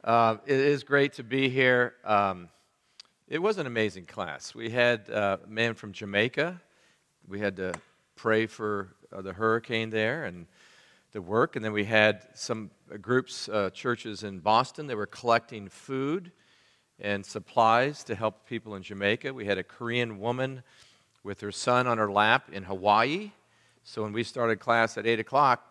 It is great to be here. It was an amazing class. We had a man from Jamaica. We had to pray for the hurricane there and the work. And then we had some groups, churches in Boston. They were collecting food and supplies to help people in Jamaica. We had a Korean woman with her son on her lap in Hawaii. So when we started class at 8 o'clock,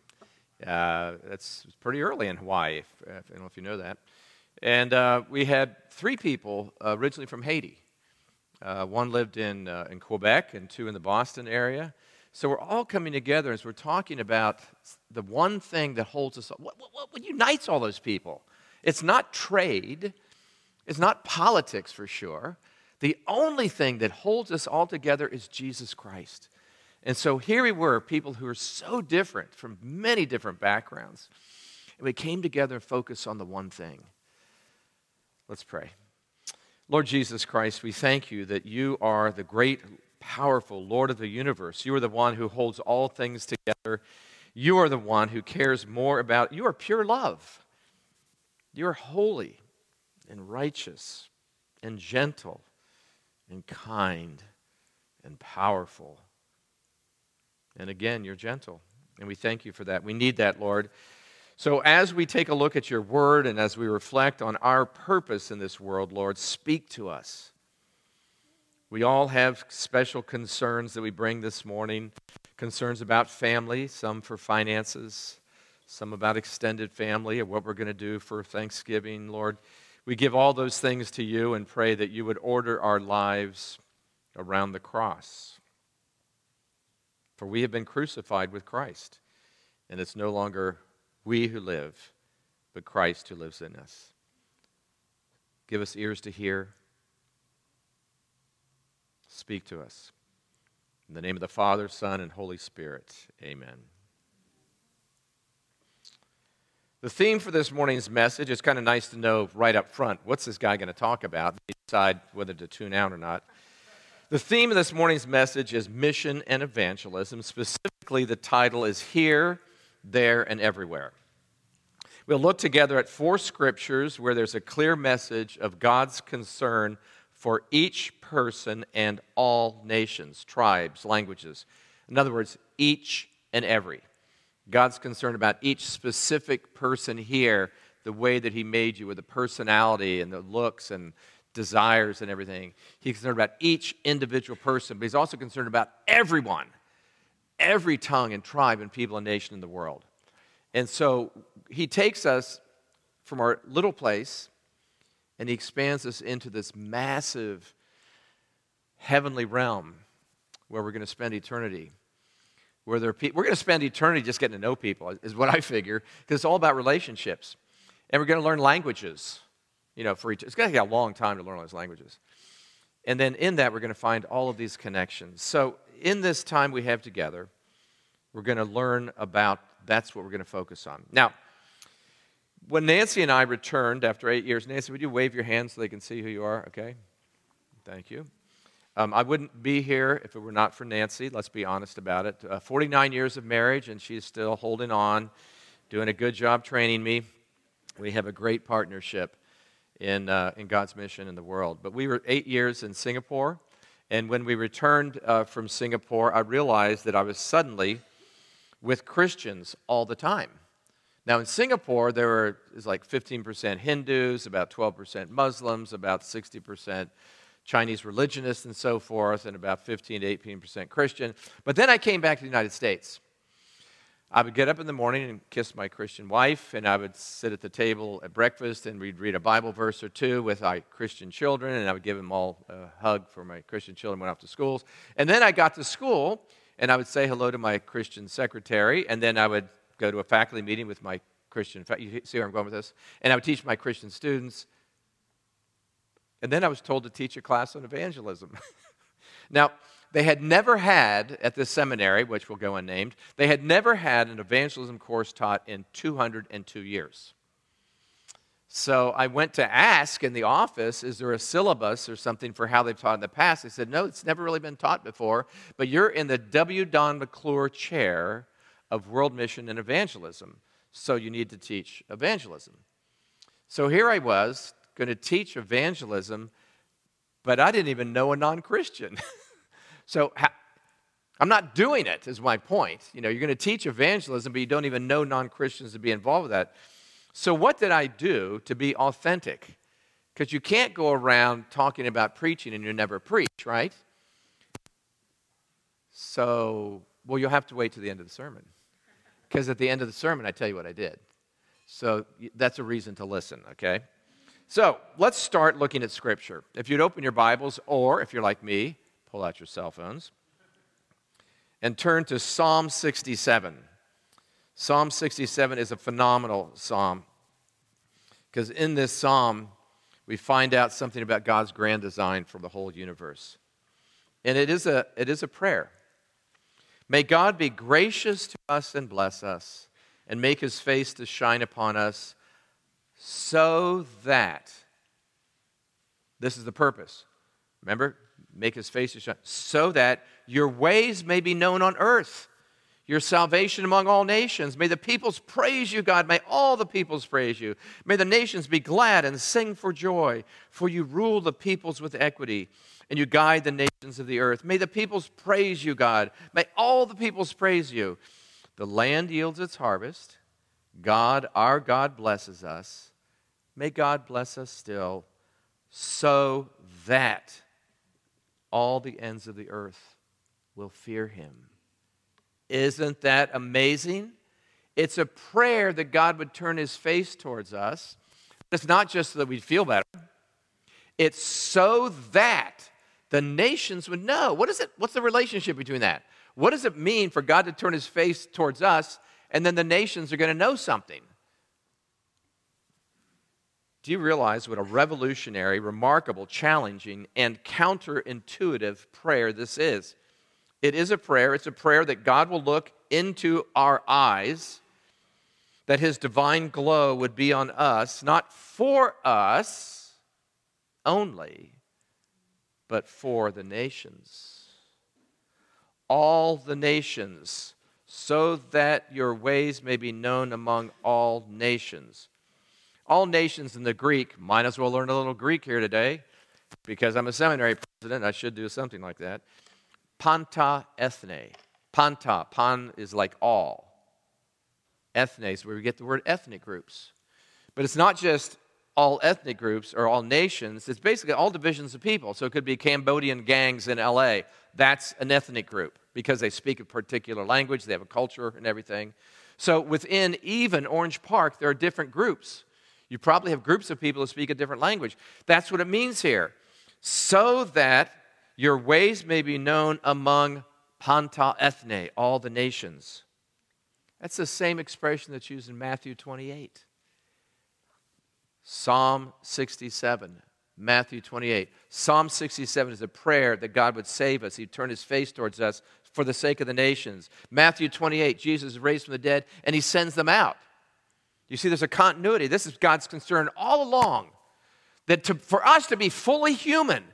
that's pretty early in Hawaii, I don't know if you know that. And we had 3 people originally from Haiti. One lived in Quebec and 2 in the Boston area. So we're all coming together as we're talking about the one thing that holds us, what unites all those people? It's not trade. It's not politics for sure. The only thing that holds us all together is Jesus Christ. And so here we were, people who are so different from many different backgrounds. And we came together and focused on the one thing. Let's pray. Lord Jesus Christ, we thank you that you are the great, powerful Lord of the universe. You are the one who holds all things together. You are the one who cares more about, you are pure love. You are holy and righteous and gentle and kind and powerful. And again, you're gentle, and we thank you for that. We need that, Lord. So as we take a look at your word and as we reflect on our purpose in this world, Lord, speak to us. We all have special concerns that we bring this morning, concerns about family, some for finances, some about extended family or what we're going to do for Thanksgiving, Lord. We give all those things to you and pray that you would order our lives around the cross. For we have been crucified with Christ, and it's no longer we who live, but Christ who lives in us. Give us ears to hear. Speak to us. In the name of the Father, Son, and Holy Spirit, amen. The theme for this morning's message is kind of nice to know right up front. What's this guy going to talk about? You decide whether to tune out or not. The theme of this morning's message is mission and evangelism. Specifically, the title is Here, There, and Everywhere. We'll look together at 4 scriptures where there's a clear message of God's concern for each person and all nations, tribes, languages. In other words, each and every. God's concerned about each specific person here, the way that he made you with the personality and the looks and desires and everything. He's concerned about each individual person, but he's also concerned about everyone, every tongue and tribe and people and nation in the world. And so he takes us from our little place and he expands us into this massive heavenly realm where we're going to spend eternity. Where we're going to spend eternity just getting to know people, is what I figure, because it's all about relationships. And we're going to learn languages. It's going to take a long time to learn all those languages. And then in that, we're going to find all of these connections. So in this time we have together, we're going to learn about, that's what we're going to focus on. Now, when Nancy and I returned after 8 years, Nancy, would you wave your hand so they can see who you are? Okay. Thank you. I wouldn't be here if it were not for Nancy. Let's be honest about it. 49 years of marriage, and she's still holding on, doing a good job training me. We have a great partnership in God's mission in the world. But we were 8 years in Singapore, and when we returned from Singapore, I realized that I was suddenly with Christians all the time. Now in Singapore, there was like 15% Hindus, about 12% Muslims, about 60% Chinese religionists and so forth, and about 15 to 18% Christian. But then I came back to the United States. I would get up in the morning and kiss my Christian wife, and I would sit at the table at breakfast, and we'd read a Bible verse or two with my Christian children, and I would give them all a hug for my Christian children went off to schools. And then I got to school, and I would say hello to my Christian secretary, and then I would go to a faculty meeting with my Christian, you see where I'm going with this? And I would teach my Christian students. And then I was told to teach a class on evangelism. Now, they had never had, at this seminary, which will go unnamed, they had never had an evangelism course taught in 202 years. So I went to ask in the office, is there a syllabus or something for how they've taught in the past? They said, no, it's never really been taught before, but you're in the W. Don McClure Chair of World Mission and Evangelism, so you need to teach evangelism. So here I was going to teach evangelism, but I didn't even know a non-Christian. I'm not doing it, is my point. You're going to teach evangelism, but you don't even know non-Christians to be involved with that. So what did I do to be authentic? Because you can't go around talking about preaching and you never preach, right? So, you'll have to wait to the end of the sermon. Because at the end of the sermon, I tell you what I did. So that's a reason to listen, okay? So let's start looking at Scripture. If you'd open your Bibles, or if you're like me, pull out your cell phones and turn to Psalm 67. Psalm 67 is a phenomenal psalm because in this psalm, we find out something about God's grand design for the whole universe. And it is a prayer. May God be gracious to us and bless us, and make his face to shine upon us, so that, this is the purpose. Remember, make his face to shine, so that your ways may be known on earth, your salvation among all nations. May the peoples praise you, God. May all the peoples praise you. May the nations be glad and sing for joy, for you rule the peoples with equity, and you guide the nations of the earth. May the peoples praise you, God. May all the peoples praise you. The land yields its harvest. God, our God, blesses us. May God bless us still, so that all the ends of the earth will fear him. Isn't that amazing? It's a prayer that God would turn his face towards us. It's not just so that we'd feel better. It's so that the nations would know. What is it? What's the relationship between that? What does it mean for God to turn his face towards us and then the nations are going to know something? Do you realize what a revolutionary, remarkable, challenging, and counterintuitive prayer this is? It is a prayer. It's a prayer that God will look into our eyes, that his divine glow would be on us, not for us only, but for the nations. All the nations, so that your ways may be known among all nations. All nations in the Greek, might as well learn a little Greek here today, because I'm a seminary president, I should do something like that. Panta ethne. Panta, pan is like all. Ethne is where we get the word ethnic groups. But it's not just all ethnic groups or all nations, it's basically all divisions of people. So it could be Cambodian gangs in LA. That's an ethnic group because they speak a particular language, they have a culture and everything. So within even Orange Park, there are different groups. You probably have groups of people who speak a different language. That's what it means here. So that your ways may be known among Panta ethne, all the nations. That's the same expression that's used in Matthew 28. Psalm 67, Matthew 28. Psalm 67 is a prayer that God would save us. He'd turn his face towards us for the sake of the nations. Matthew 28, Jesus is raised from the dead, and he sends them out. You see, there's a continuity. This is God's concern all along, that for us to be fully human,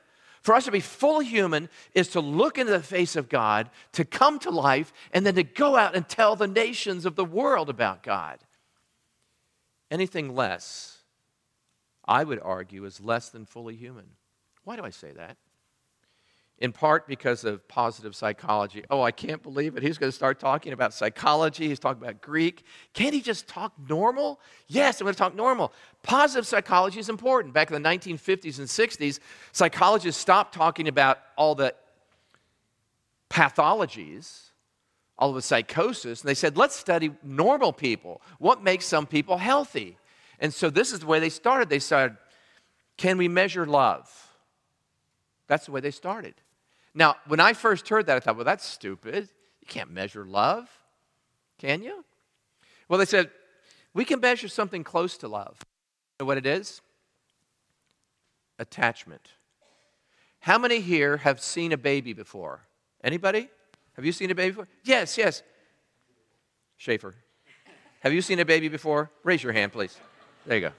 is to look into the face of God, to come to life, and then to go out and tell the nations of the world about God. Anything less, I would argue, is less than fully human. Why do I say that? In part because of positive psychology. Oh, I can't believe it. He's going to start talking about psychology. He's talking about Greek. Can't he just talk normal? Yes, I'm going to talk normal. Positive psychology is important. Back in the 1950s and 60s, psychologists stopped talking about all the pathologies, all of the psychosis, and they said, let's study normal people. What makes some people healthy? And so this is the way they started. They started, can we measure love? That's the way they started. Now, when I first heard that, I thought, well, that's stupid. You can't measure love, can you? Well, they said, we can measure something close to love. You know what it is? Attachment. How many here have seen a baby before? Anybody? Have you seen a baby before? Yes. Schaefer. Have you seen a baby before? Raise your hand, please. There you go.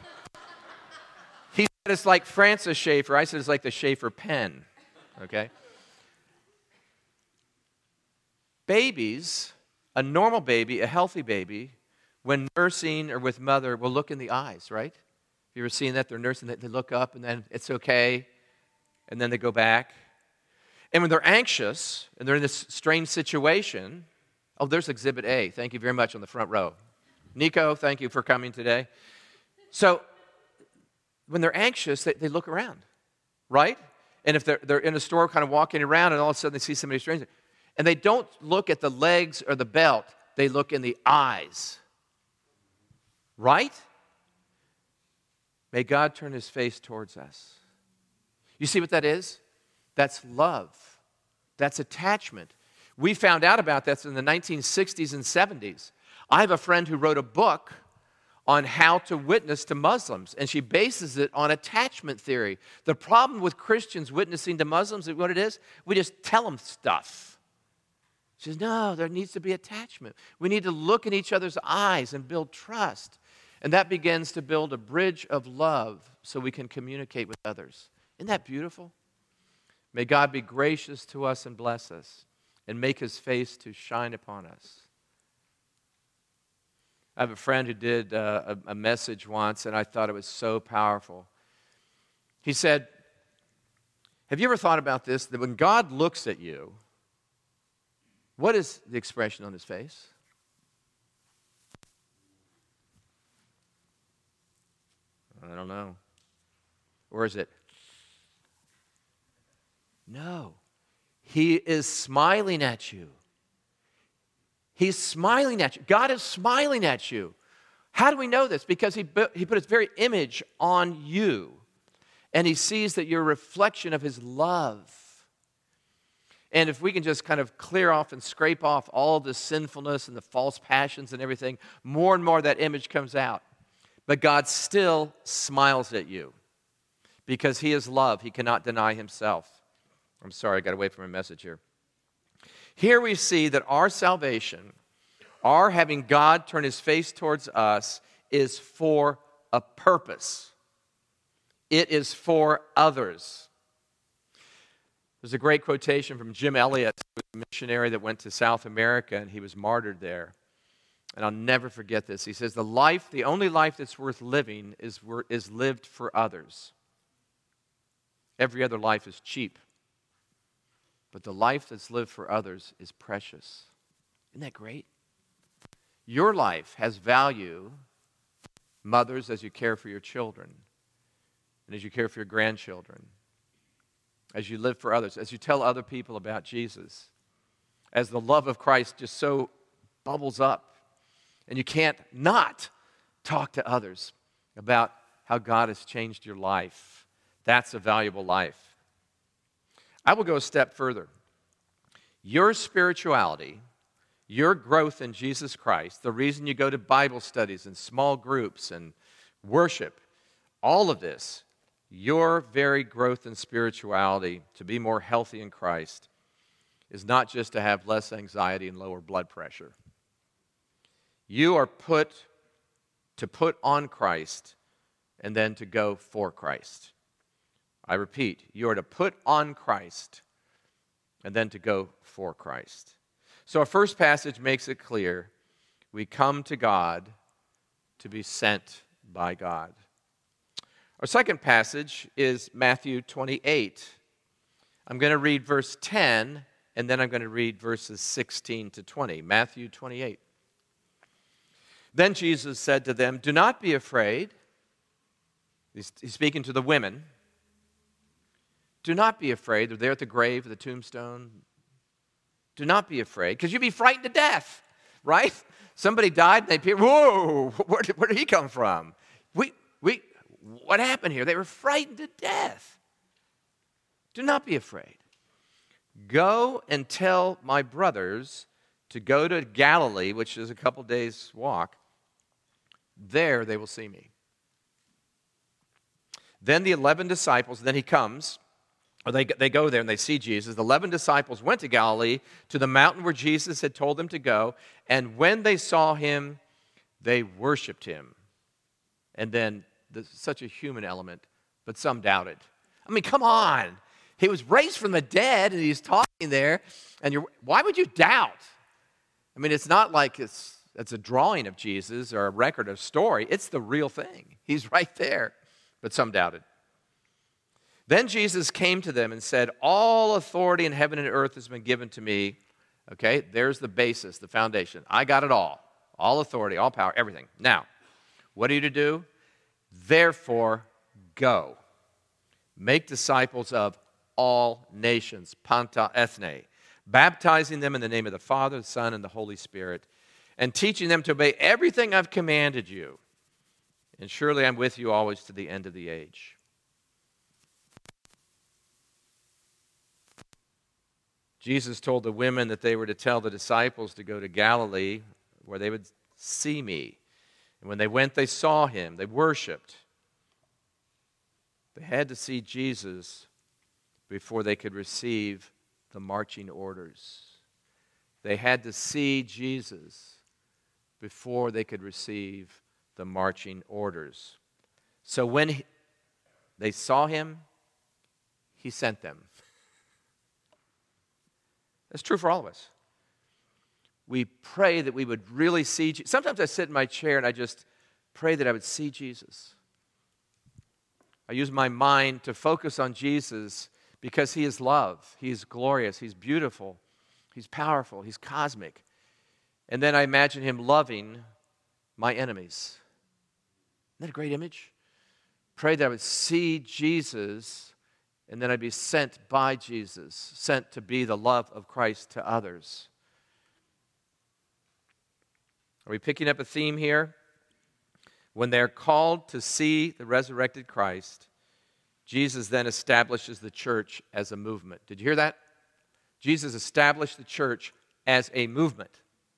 He said it's like Francis Schaeffer. I said it's like the Schaefer pen. Okay? Babies, a normal baby, a healthy baby, when nursing or with mother, will look in the eyes, right? You ever seen that? They're nursing, they look up and then it's okay, and then they go back. And when they're anxious and they're in this strange situation, oh, there's Exhibit A. Thank you very much on the front row. Nico, thank you for coming today. So when they're anxious, they look around, right? And if they're in a store kind of walking around and all of a sudden they see somebody strange, and they don't look at the legs or the belt, they look in the eyes, right? May God turn his face towards us. You see what that is? That's love. That's attachment. We found out about this in the 1960s and 70s. I have a friend who wrote a book on how to witness to Muslims, and she bases it on attachment theory. The problem with Christians witnessing to Muslims is what it is? We just tell them stuff. She says, no, there needs to be attachment. We need to look in each other's eyes and build trust. And that begins to build a bridge of love so we can communicate with others. Isn't that beautiful? May God be gracious to us and bless us and make his face to shine upon us. I have a friend who did a message once, and I thought it was so powerful. He said, have you ever thought about this, that when God looks at you, what is the expression on his face? I don't know. Or is it? No. He is smiling at you. He's smiling at you. God is smiling at you. How do we know this? Because he put his very image on you. And he sees that you're a reflection of his love. And if we can just kind of clear off and scrape off all the sinfulness and the false passions and everything, more and more that image comes out. But God still smiles at you because he is love. He cannot deny himself. I'm sorry, I got away from my message here. Here we see that our salvation, our having God turn his face towards us, is for a purpose. It is for others. There's a great quotation from Jim Elliot, a missionary that went to South America, and he was martyred there. And I'll never forget this. He says, the only life that's worth living is lived for others. Every other life is cheap. But the life that's lived for others is precious. Isn't that great? Your life has value, mothers, as you care for your children, and as you care for your grandchildren, as you live for others, as you tell other people about Jesus, as the love of Christ just so bubbles up, and you can't not talk to others about how God has changed your life. That's a valuable life. I will go a step further. Your spirituality, your growth in Jesus Christ, the reason you go to Bible studies and small groups and worship, all of this, your very growth in spirituality to be more healthy in Christ is not just to have less anxiety and lower blood pressure. You are put on Christ and then to go for Christ. I repeat, you are to put on Christ and then to go for Christ. So our first passage makes it clear. We come to God to be sent by God. Our second passage is Matthew 28. I'm going to read verse 10, and then I'm going to read verses 16 to 20. Matthew 28. Then Jesus said to them, do not be afraid. He's speaking to the women. Do not be afraid. They're there at the grave, at the tombstone. Do not be afraid, because you'd be frightened to death, right? Somebody died, and they, whoa, where did he come from? What happened here? They were frightened to death. Do not be afraid. Go and tell my brothers to go to Galilee, which is a couple days' walk. There they will see me. Then the 11 disciples, then he comes, or they go there and they see Jesus. The 11 disciples went to Galilee, to the mountain where Jesus had told them to go, and when they saw him, they worshiped him. And then there's such a human element, but some doubted. I mean, come on. He was raised from the dead, and he's talking there, and why would you doubt? I mean, it's not like it's a drawing of Jesus or a record of story. It's the real thing. He's right there. but some doubted. Then Jesus came to them and said, all authority in heaven and earth has been given to me. Okay, there's the basis, the foundation. I got it all. All authority, all power, everything. Now, what are you to do? Therefore, go. Make disciples of all nations, panta ethne, baptizing them in the name of the Father, the Son, and the Holy Spirit, and teaching them to obey everything I've commanded you. And surely I'm with you always to the end of the age. Jesus told the women that they were to tell the disciples to go to Galilee where they would see me. And when they went, they saw him. They worshiped. They had to see Jesus before they could receive the marching orders. They had to see Jesus before they could receive the marching orders. So when they saw him, he sent them. That's true for all of us. We pray that we would really see Jesus. Sometimes I sit in my chair and I just pray that I would see Jesus. I use my mind to focus on Jesus because he is love. He's glorious. He's beautiful. He's powerful. He's cosmic. And then I imagine him loving my enemies. Isn't that a great image? Pray that I would see Jesus, and then I'd be sent by Jesus, sent to be the love of Christ to others. Are we picking up a theme here? When they're called to see the resurrected Christ, Jesus then establishes the church as a movement. Did you hear that? Jesus established the church as a movement.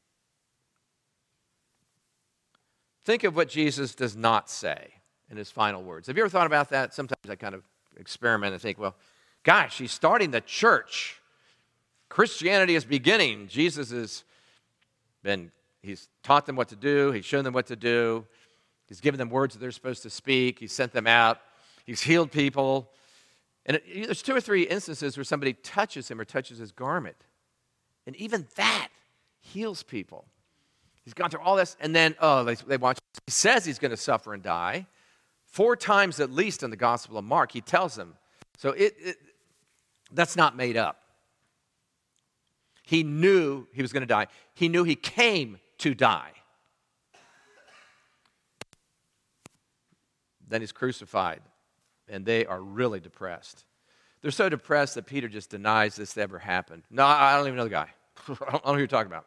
Think of what Jesus does not say in his final words. Have you ever thought about that? Sometimes I kind of experiment and think, well, gosh, he's starting the church. Christianity is beginning. He's taught them what to do. He's shown them what to do. He's given them words that they're supposed to speak. He's sent them out. He's healed people. And there's 2 or 3 instances where somebody touches him or touches his garment. And even that heals people. He's gone through all this, and then, they watch. He says he's going to suffer and die. 4 times at least in the Gospel of Mark, he tells them. So that's not made up. He knew he was going to die. He knew he came to die. Then he's crucified, and they are really depressed. They're so depressed that Peter just denies this ever happened. No, I don't even know the guy. I don't know who you're talking about.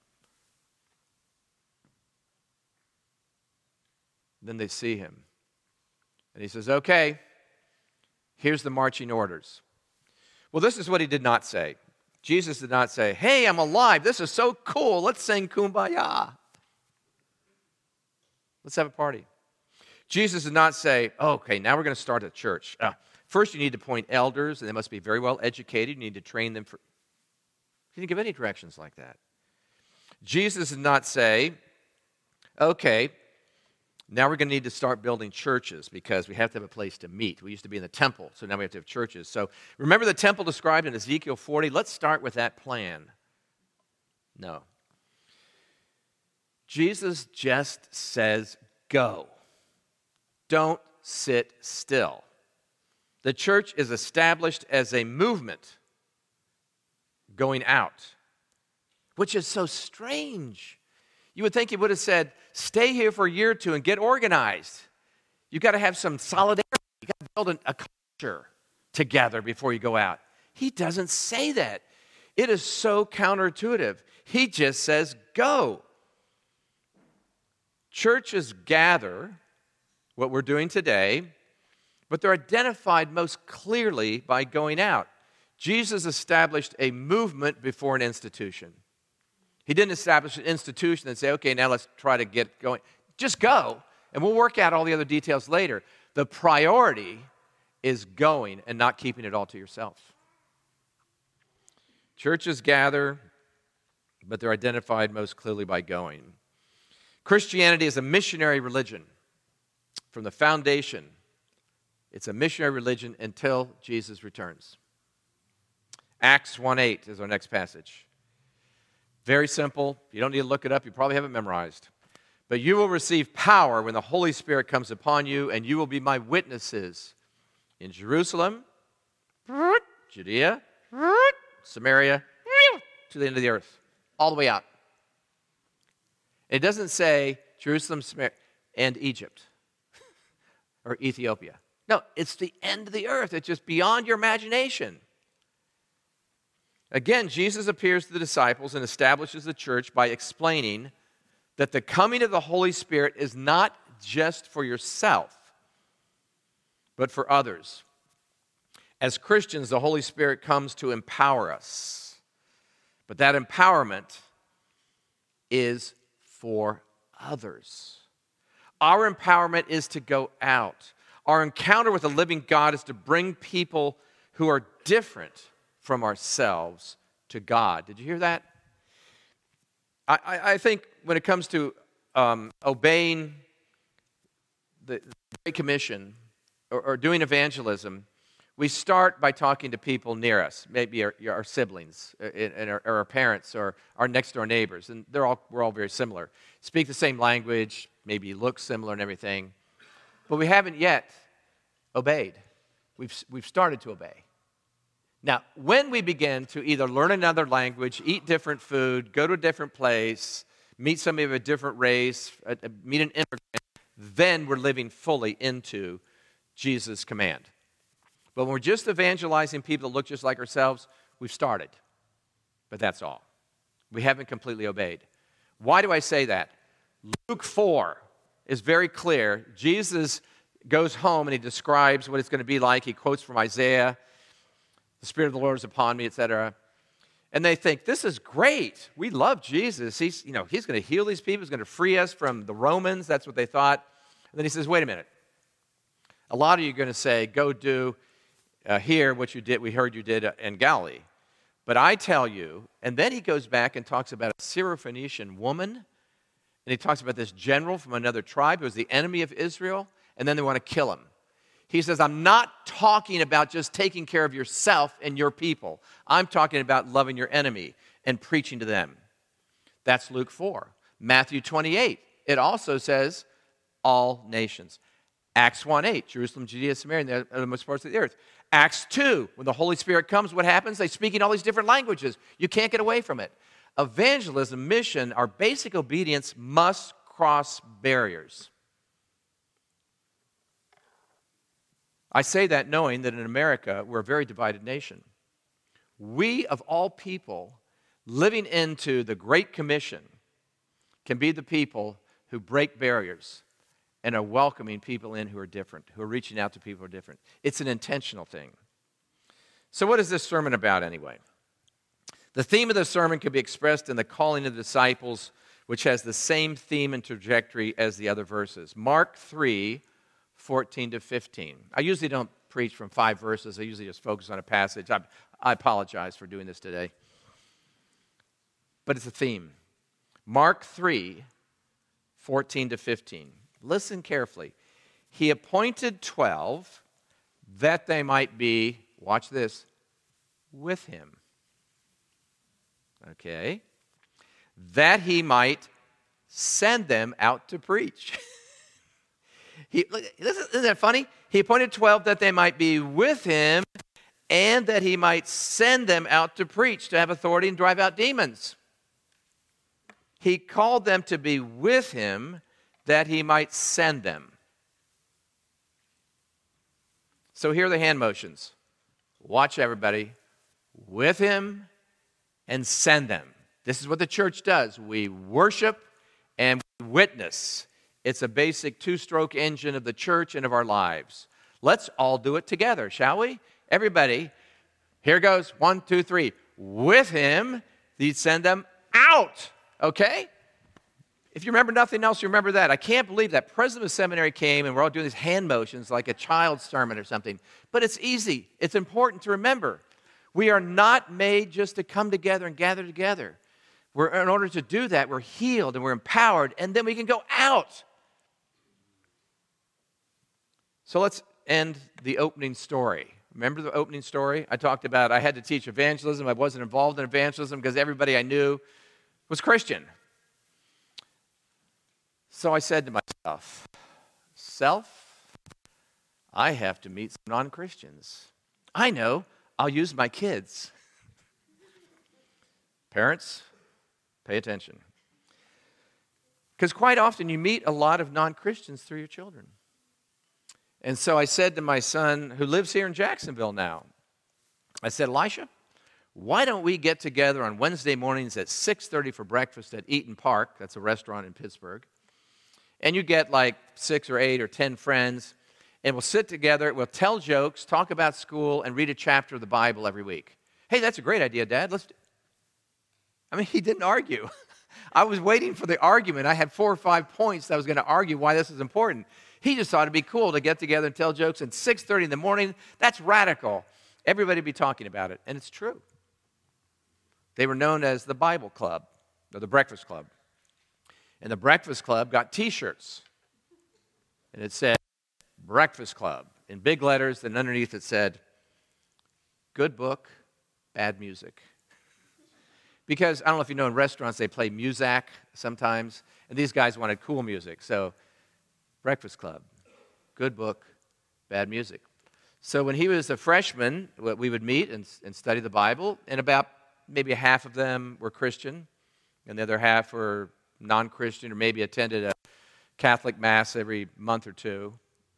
Then they see him. And he says, okay, here's the marching orders. Well, this is what he did not say. Jesus did not say, hey, I'm alive. This is so cool. Let's sing Kumbaya. Let's have a party. Jesus did not say, okay, now we're going to start a church. First, you need to appoint elders, and they must be very well educated. You need to train them for... He didn't give any directions like that. Jesus did not say, okay, now we're going to need to start building churches because we have to have a place to meet. We used to be in the temple, so now we have to have churches. So remember the temple described in Ezekiel 40? Let's start with that plan. No. Jesus just says, go. Don't sit still. The church is established as a movement going out, which is so strange. You would think he would have said, stay here for a year or 2 and get organized. You've got to have some solidarity. You've got to build a culture together before you go out. He doesn't say that. It is so counterintuitive. He just says, go. Churches gather, what we're doing today, but they're identified most clearly by going out. Jesus established a movement before an institution. He didn't establish an institution and say, okay, now let's try to get going. Just go, and we'll work out all the other details later. The priority is going and not keeping it all to yourself. Churches gather, but they're identified most clearly by going. Christianity is a missionary religion. From the foundation, it's a missionary religion until Jesus returns. Acts 1:8 is our next passage. Very simple. You don't need to look it up. You probably have it memorized. But you will receive power when the Holy Spirit comes upon you, and you will be my witnesses in Jerusalem, Judea, Samaria, to the end of the earth, all the way out. It doesn't say Jerusalem, Samaria, and Egypt or Ethiopia. No, it's the end of the earth. It's just beyond your imagination. Again, Jesus appears to the disciples and establishes the church by explaining that the coming of the Holy Spirit is not just for yourself, but for others. As Christians, the Holy Spirit comes to empower us. But that empowerment is for others. Our empowerment is to go out. Our encounter with the living God is to bring people who are different from ourselves to God. Did you hear that? I think when it comes to obeying the Great Commission or doing evangelism, we start by talking to people near us, maybe our siblings, or our parents, or our next-door neighbors, and we're all very similar. Speak the same language, maybe look similar and everything, but we haven't yet obeyed. We've started to obey. Now, when we begin to either learn another language, eat different food, go to a different place, meet somebody of a different race, meet an immigrant, then we're living fully into Jesus' command. But when we're just evangelizing people that look just like ourselves, we've started. But that's all. We haven't completely obeyed. Why do I say that? Luke 4 is very clear. Jesus goes home and he describes what it's going to be like. He quotes from Isaiah, the Spirit of the Lord is upon me, etc. And they think, this is great. We love Jesus. He's going to heal these people. He's going to free us from the Romans. That's what they thought. And then he says, wait a minute. A lot of you are going to say, go do here what you did, we heard you did in Galilee. But I tell you, and then he goes back and talks about a Syrophoenician woman, and he talks about this general from another tribe who was the enemy of Israel, and then they want to kill him. He says, I'm not talking about just taking care of yourself and your people. I'm talking about loving your enemy and preaching to them. That's Luke 4. Matthew 28, it also says, all nations. Acts 1:8, Jerusalem, Judea, Samaria, and the uttermost parts of the earth. Acts 2, when the Holy Spirit comes, what happens? They speak in all these different languages. You can't get away from it. Evangelism, mission, our basic obedience must cross barriers. I say that knowing that in America, we're a very divided nation. We, of all people, living into the Great Commission, can be the people who break barriers and are welcoming people in who are different, who are reaching out to people who are different. It's an intentional thing. So what is this sermon about anyway? The theme of the sermon can be expressed in the calling of the disciples, which has the same theme and trajectory as the other verses. Mark 3:14 to 15. I usually don't preach from 5 verses. I usually just focus on a passage. I apologize for doing this today. But it's a theme. Mark 3:14 to 15. Listen carefully. He appointed 12 that they might be, watch this, with him. Okay? That he might send them out to preach. Isn't that funny? He appointed 12 that they might be with him and that he might send them out to preach, to have authority and drive out demons. He called them to be with him that he might send them. So here are the hand motions. Watch everybody. With him and send them. This is what the church does. We worship and we witness. It's a basic 2-stroke engine of the church and of our lives. Let's all do it together, shall we? Everybody, here goes. 1, 2, 3. With him, he'd send them out. Okay? If you remember nothing else, you remember that. I can't believe that president of the seminary came and we're all doing these hand motions like a child's sermon or something. But it's easy. It's important to remember. We are not made just to come together and gather together. In order to do that, we're healed and we're empowered, and then we can go out. So let's end the opening story. Remember the opening story? I talked about I had to teach evangelism. I wasn't involved in evangelism because everybody I knew was Christian. So I said to myself, I have to meet some non-Christians. I know, I'll use my kids. Parents, pay attention. Because quite often you meet a lot of non-Christians through your children. And so I said to my son, who lives here in Jacksonville now, I said, Elisha, why don't we get together on Wednesday mornings at 6:30 for breakfast at Eaton Park? That's a restaurant in Pittsburgh. And you get like 6 or 8 or 10 friends, and we'll sit together, we'll tell jokes, talk about school, and read a chapter of the Bible every week. Hey, that's a great idea, Dad. He didn't argue. I was waiting for the argument. I had 4 or 5 points that I was going to argue why this is important. He just thought it'd be cool to get together and tell jokes at 6:30 in the morning. That's radical. Everybody would be talking about it, and it's true. They were known as the Bible Club, or the Breakfast Club. And the Breakfast Club got T-shirts. And it said, Breakfast Club, in big letters, and underneath it said, good book, bad music. Because, I don't know if you know, in restaurants they play Muzak sometimes, and these guys wanted cool music. So, Breakfast Club, good book, bad music. So when he was a freshman, we would meet and study the Bible, and about maybe half of them were Christian, and the other half were non-Christian, or maybe attended a Catholic Mass every month or two.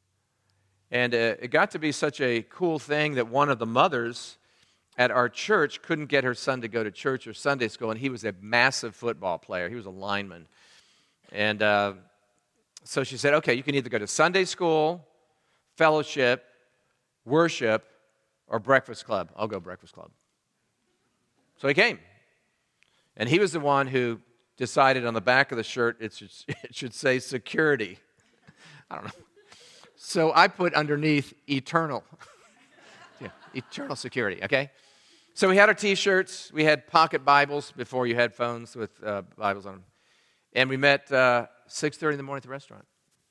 And it got to be such a cool thing that one of the mothers at our church couldn't get her son to go to church or Sunday school, and he was a massive football player. He was a lineman. And so she said, okay, you can either go to Sunday school, fellowship, worship, or breakfast club. I'll go breakfast club. So he came. And he was the one who decided on the back of the shirt it should say security. I don't know. So I put underneath eternal. Yeah, eternal security, okay? So we had our T-shirts. We had pocket Bibles before you had phones with Bibles on them. And we met 6:30 in the morning at the restaurant.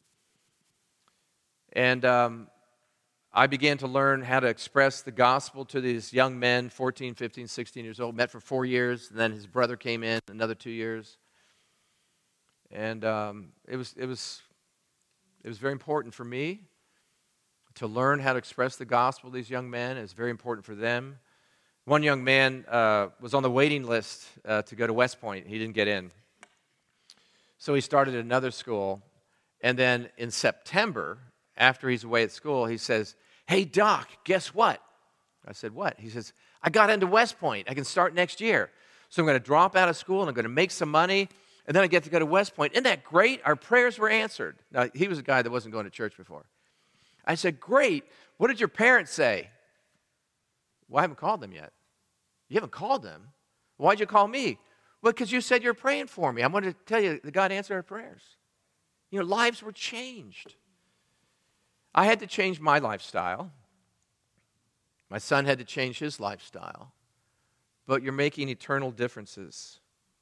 And I began to learn how to express the gospel to these young men, 14, 15, 16 years old. Met for 4 years, and then his brother came in another 2 years. And it was very important for me to learn how to express the gospel to these young men. It was very important for them. One young man was on the waiting list to go to West Point. He didn't get in. So he started at another school. And then in September, after he's away at school, he says, hey, Doc, guess what? I said, what? He says, I got into West Point. I can start next year. So I'm going to drop out of school, and I'm going to make some money, and then I get to go to West Point. Isn't that great? Our prayers were answered. Now, he was a guy that wasn't going to church before. I said, great. What did your parents say? Well, I haven't called them yet. You haven't called them? Why'd you call me? Well, because you said you're praying for me. I wanted to tell you that God answered our prayers. You know, lives were changed. I had to change my lifestyle. My son had to change his lifestyle. But you're making eternal differences.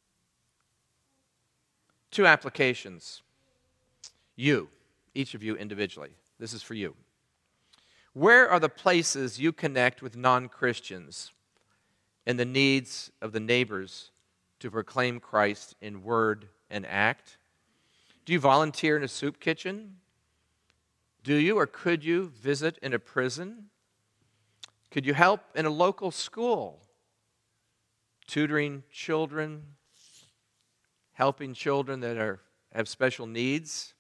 2 applications. You, each of you individually. This is for you. Where are the places you connect with non-Christians and the needs of the neighbors to proclaim Christ in word and act? Do you volunteer in a soup kitchen? Do you or could you visit in a prison? Could you help in a local school? Tutoring children, helping children that have special needs?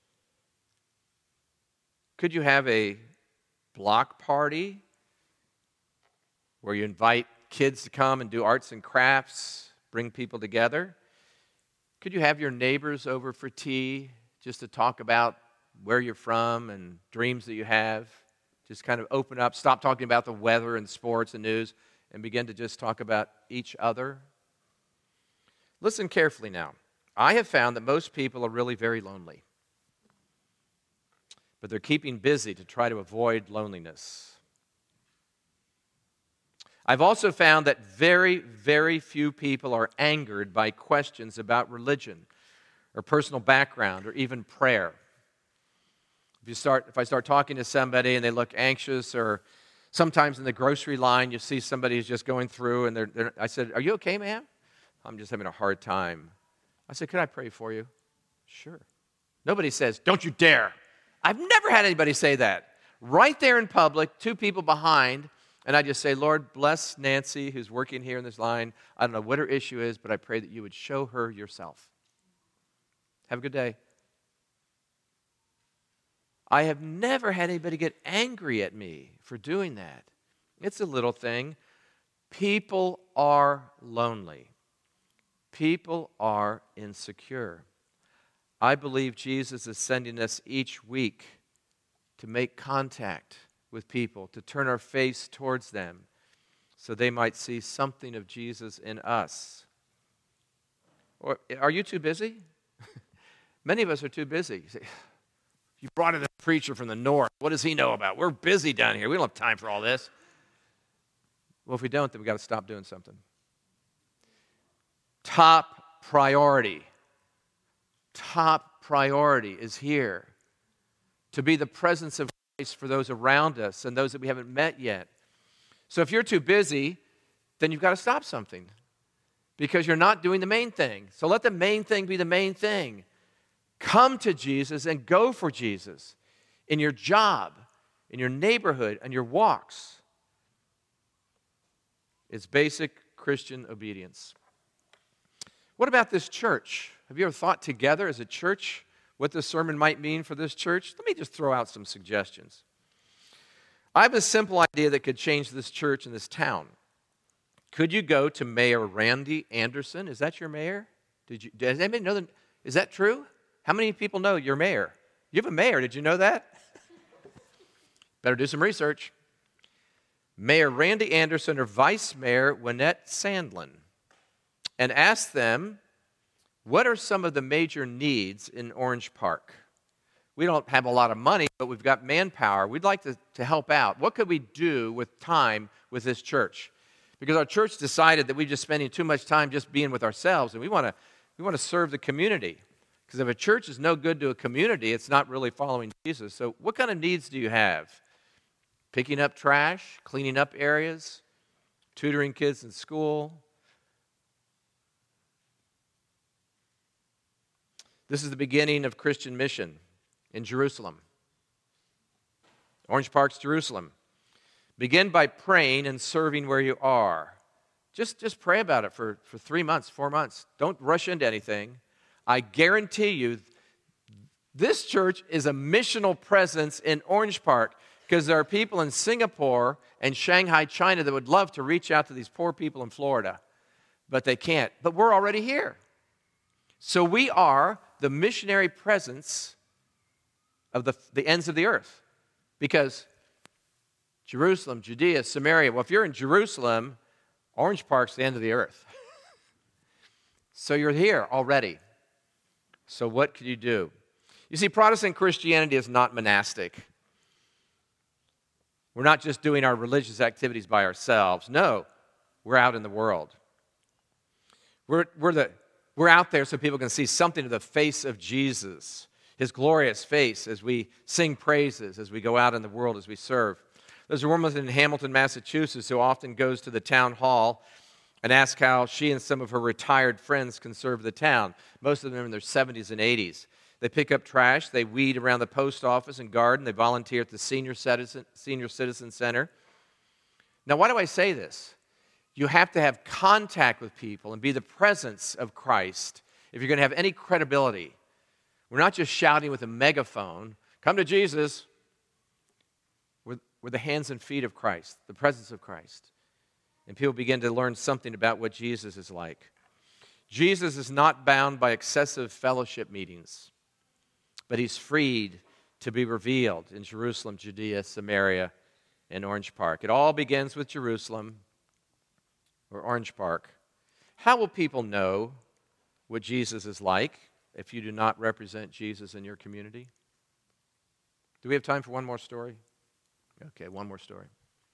Could you have a block party where you invite kids to come and do arts and crafts, bring people together? Could you have your neighbors over for tea just to talk about where you're from and dreams that you have? Just kind of open up, stop talking about the weather and sports and news, and begin to just talk about each other. Listen carefully now. I have found that most people are really very lonely, but they're keeping busy to try to avoid loneliness. I've also found that very, very few people are angered by questions about religion or personal background or even prayer. If I start talking to somebody and they look anxious, or sometimes in the grocery line you see somebody who's just going through and I said, are you okay, ma'am? I'm just having a hard time. I said, could I pray for you? Sure. Nobody says, don't you dare. I've never had anybody say that. Right there in public, two people behind, and I just say, Lord, bless Nancy, who's working here in this line. I don't know what her issue is, but I pray that you would show her yourself. Have a good day. I have never had anybody get angry at me for doing that. It's a little thing. People are lonely. People are insecure. I believe Jesus is sending us each week to make contact with people, to turn our face towards them so they might see something of Jesus in us. Or are you too busy? Many of us are too busy. You brought in a preacher from the north. What does he know about? We're busy down here. We don't have time for all this. Well, if we don't, then we've got to stop doing something. Top priority is here. To be the presence of Christ for those around us and those that we haven't met yet. So if you're too busy, then you've got to stop something because you're not doing the main thing. So let the main thing be the main thing. Come to Jesus and go for Jesus in your job, in your neighborhood, and your walks. It's basic Christian obedience. What about this church? Have you ever thought together as a church what this sermon might mean for this church? Let me just throw out some suggestions. I have a simple idea that could change this church and this town. Could you go to Mayor Randy Anderson? Is that your mayor? Does anybody know that? Is that true? How many people know your mayor? You have a mayor. Did you know that? Better do some research. Mayor Randy Anderson or Vice Mayor Wynette Sandlin, and ask them, what are some of the major needs in Orange Park? We don't have a lot of money, but we've got manpower. We'd like to help out. What could we do with time with this church? Because our church decided that we're just spending too much time just being with ourselves, and we want to serve the community. Because if a church is no good to a community, it's not really following Jesus. So what kind of needs do you have? Picking up trash, cleaning up areas, tutoring kids in school. This is the beginning of Christian mission in Jerusalem. Orange Park's Jerusalem. Begin by praying and serving where you are. Just pray about it for 3 months, 4 months. Don't rush into anything. I guarantee you, this church is a missional presence in Orange Park because there are people in Singapore and Shanghai, China that would love to reach out to these poor people in Florida, but they can't. But we're already here. So we are the missionary presence of the ends of the earth. Because Jerusalem, Judea, Samaria, well, if you're in Jerusalem, Orange Park's the end of the earth. So you're here already. So what could you do? You see, Protestant Christianity is not monastic. We're not just doing our religious activities by ourselves. No, we're out in the world. We're out there so people can see something of the face of Jesus, his glorious face as we sing praises, as we go out in the world, as we serve. There's a woman in Hamilton, Massachusetts who often goes to the town hall and asks how she and some of her retired friends can serve the town. Most of them are in their 70s and 80s. They pick up trash, they weed around the post office and garden, they volunteer at the Senior Citizen Center. Now, why do I say this? You have to have contact with people and be the presence of Christ if you're going to have any credibility. We're not just shouting with a megaphone, come to Jesus. We're the hands and feet of Christ, the presence of Christ. And people begin to learn something about what Jesus is like. Jesus is not bound by excessive fellowship meetings, but he's freed to be revealed in Jerusalem, Judea, Samaria, and Orange Park. It all begins with Jerusalem or Orange Park. How will people know what Jesus is like if you do not represent Jesus in your community? Do we have time for one more story? Okay, one more story.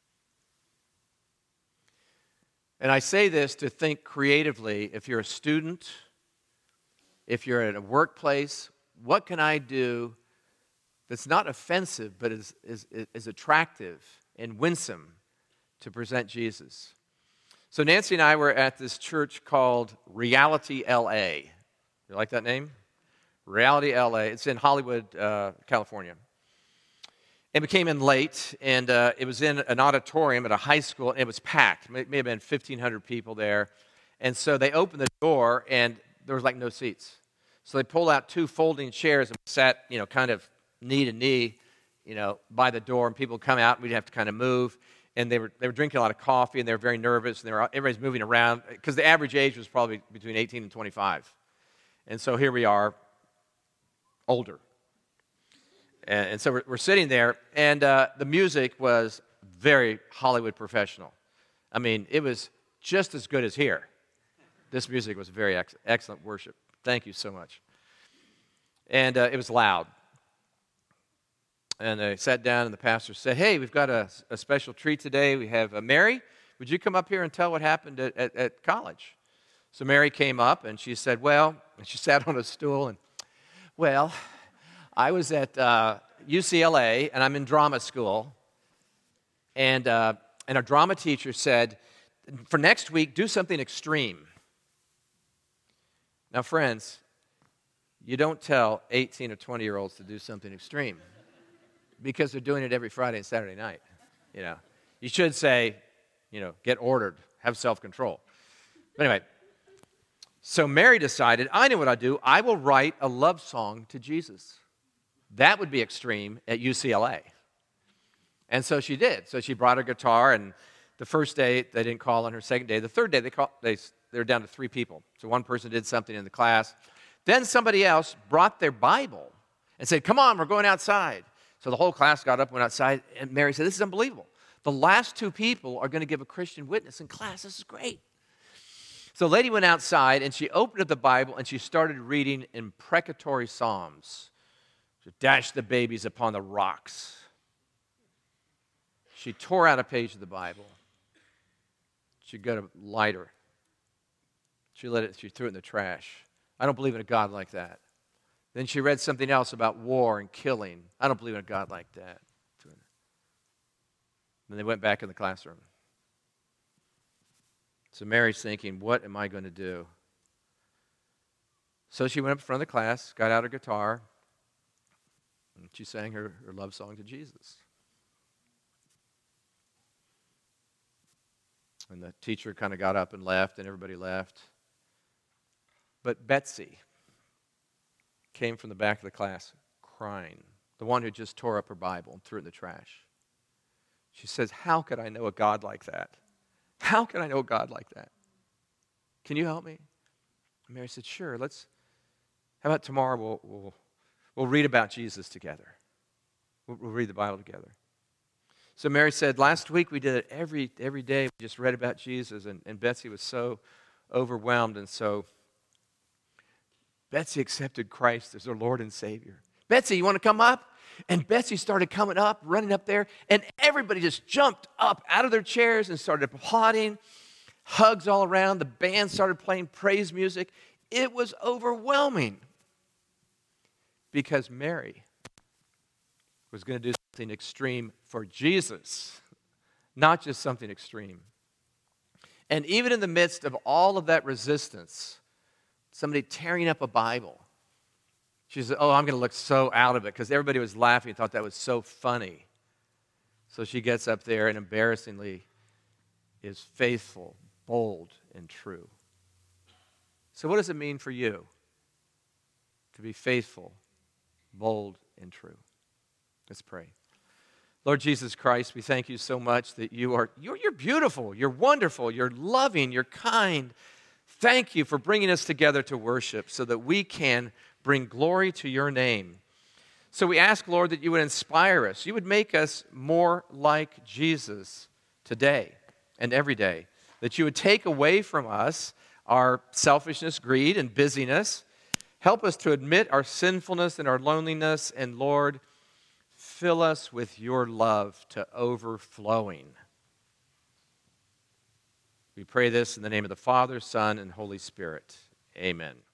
And I say this to think creatively. If you're a student, if you're at a workplace, what can I do that's not offensive but is attractive and winsome to present Jesus? So Nancy and I were at this church called Reality LA. You like that name? Reality LA. It's in Hollywood, California. And we came in late, and it was in an auditorium at a high school, and it was packed. It may have been 1,500 people there. And so they opened the door, and there was like no seats. So they pulled out 2 folding chairs and sat, kind of knee to knee, by the door. And people would come out, and we'd have to kind of move. And they were drinking a lot of coffee, and they were very nervous, and everybody's moving around because the average age was probably between 18 and 25. And so here we are, older. And so we're sitting there, and the music was very Hollywood professional. I mean, it was just as good as here. This music was very excellent worship. Thank you so much. And it was loud. And I sat down, and the pastor said, hey, we've got a special treat today. We have Mary. Would you come up here and tell what happened at college? So Mary came up, and she said, and she sat on a stool, and, I was at UCLA, and I'm in drama school, and our drama teacher said, for next week, do something extreme. Now, friends, you don't tell 18 or 20-year-olds to do something extreme because they're doing it every Friday and Saturday night. You should say, get ordered, have self-control. But anyway, so Mary decided, I know what I'll do. I will write a love song to Jesus. That would be extreme at UCLA. And so she did. So she brought her guitar, and the first day they didn't call on her. Second day, the third day they were down to 3 people. So one person did something in the class. Then somebody else brought their Bible and said, come on, we're going outside. So the whole class got up and went outside, and Mary said, this is unbelievable. The last 2 people are going to give a Christian witness in class. This is great. So the lady went outside, and she opened up the Bible, and she started reading imprecatory psalms. To dash the babies upon the rocks. She tore out a page of the Bible. She got a lighter. She threw it in the trash. I don't believe in a God like that. Then she read something else about war and killing. I don't believe in a God like that. Then they went back in the classroom. So Mary's thinking, what am I going to do? So she went up in front of the class, got out her guitar, and she sang her love song to Jesus. And the teacher kind of got up and left, and everybody left. But Betsy came from the back of the class crying, the one who just tore up her Bible and threw it in the trash. She says, how could I know a God like that? How could I know a God like that? Can you help me? And Mary said, sure, how about tomorrow we'll read about Jesus together. We'll read the Bible together. So Mary said, last week we did it every day. We just read about Jesus, and Betsy was so overwhelmed, and so Betsy accepted Christ as her Lord and Savior. Betsy, you want to come up? And Betsy started coming up, running up there, and everybody just jumped up out of their chairs and started applauding, hugs all around. The band started playing praise music. It was overwhelming because Mary was going to do something extreme for Jesus, not just something extreme. And even in the midst of all of that resistance, somebody tearing up a Bible, she said, I'm going to look so out of it because everybody was laughing and thought that was so funny. So she gets up there and embarrassingly is faithful, bold, and true. So what does it mean for you to be faithful, bold, and true? Let's pray. Lord Jesus Christ, we thank you so much that you're beautiful, you're wonderful, you're loving, you're kind. Thank you for bringing us together to worship so that we can bring glory to your name. So we ask, Lord, that you would inspire us. You would make us more like Jesus today and every day. That you would take away from us our selfishness, greed, and busyness. Help us to admit our sinfulness and our loneliness. And Lord, fill us with your love to overflowing. We pray this in the name of the Father, Son, and Holy Spirit. Amen.